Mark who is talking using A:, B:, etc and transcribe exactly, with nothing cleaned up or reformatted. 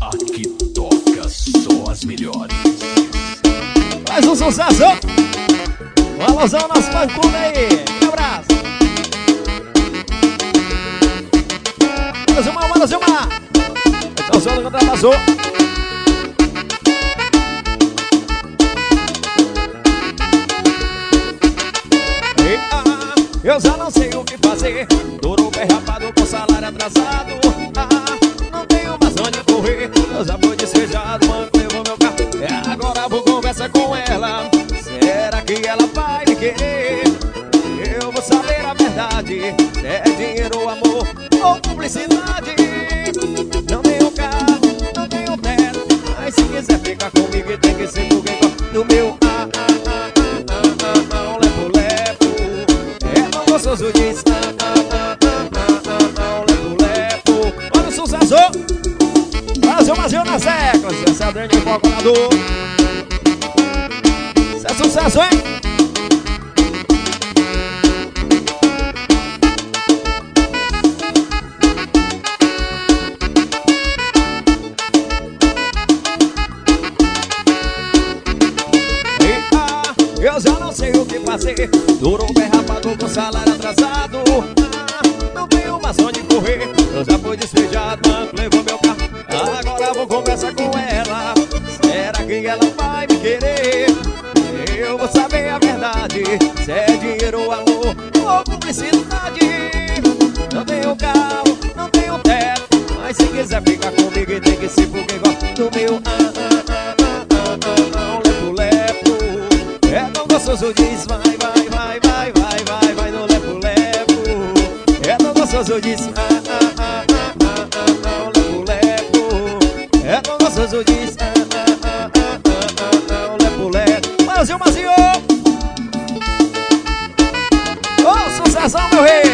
A: Aqui toca só as melhores.
B: Mais um sucesso. Um alusão nas fã-clube aí. Um abraço. Bora, Zilmar, bora, Zilmar. Esse é o som do contrabaixo. Eu já não sei o que fazer. Duro bem rapado com salário atrasado. Ah, não tenho mais onde correr. Eu já fui despejado, banco levou meu carro. É, agora vou conversar com ela. Será que ela vai me querer? Eu vou saber a verdade. Se é dinheiro, amor ou publicidade. Não tenho carro, não tenho teto, mas se quiser ficar comigo tem que ser porque do meu ah, ah, ah, ah, ah, ah, lepo, lepo. É tão gostoso disso. Ah, ah, ah, ah, ah, ah, lepo, lepo. Olha o sucesso. Brasil, Brasil nas teclas. Esse é o Dente Calculador. Isso é sucesso, hein? Eu já não sei o que fazer. Duro bem rapado com salário atrasado. Ah, não tenho mais onde correr. Eu já fui despejado, banco levou meu carro. Agora vou conversar com ela. Será que ela vai me querer? Eu vou saber a verdade. Se é dinheiro, amor ou publicidade. Não tenho carro, não tenho teto, mas se quiser ficar comigo tem que ser porque gosta do meu ah, ah, ah, ah, ah, ah, ah, lepo, lepo. É tão gostoso diz, vai, vai, vai, vai, vai, vai, vai no lepo, lepo. É tão gostoso diz, ah, ah, ah, ah, ah, ah, ah, lepo, lepo. É tão gostoso diz, ah, ah, ah, ah, ah, ah, lepo, lepo. Brasil, Brasil! Ô, sucessão, meu rei!